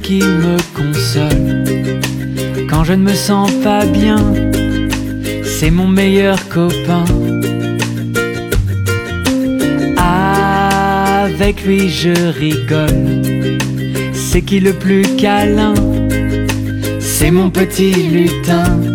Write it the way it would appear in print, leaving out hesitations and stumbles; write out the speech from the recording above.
qui me console quand je ne me sens pas bien. C'est mon meilleur copain. Avec lui je rigole. C'est qui le plus câlin? C'est mon petit lutin.